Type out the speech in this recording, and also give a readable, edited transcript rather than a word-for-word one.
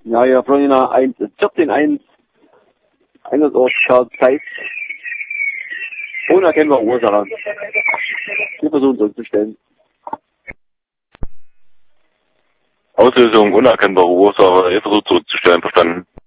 Ja, ja, Florina 14.1. Einsatzort Zeit. Unerkennbare Ursache. Wir versuchen zurückzustellen. Auslösung unerkennbare Ursache, ihr versucht zurückzustellen, verstanden.